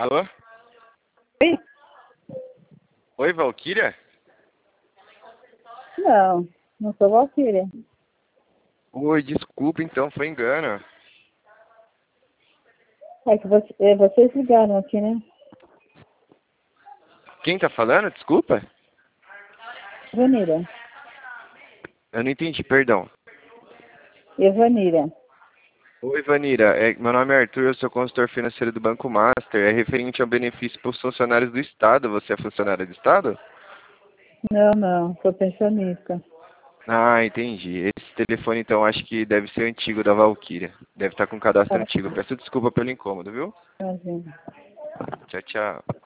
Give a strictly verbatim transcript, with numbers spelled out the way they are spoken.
Alô? Oi? Oi, Valquíria? Não, não sou Valquíria. Oi, desculpa então, foi engano. É que você, é, vocês ligaram aqui, né? Quem tá falando? Desculpa? Evanira. Eu não entendi, perdão. Evanira. Oi, Vanira. É, meu nome é Arthur, eu sou consultor financeiro do Banco Master. É referente ao benefício para os funcionários do Estado. Você é funcionário do Estado? Não, não, sou pensionista. Ah, entendi. Esse telefone, então, acho que deve ser antigo da Valquíria. Deve estar com cadastro Ah, antigo. Peço desculpa pelo incômodo, viu? imagina. Tchau, tchau.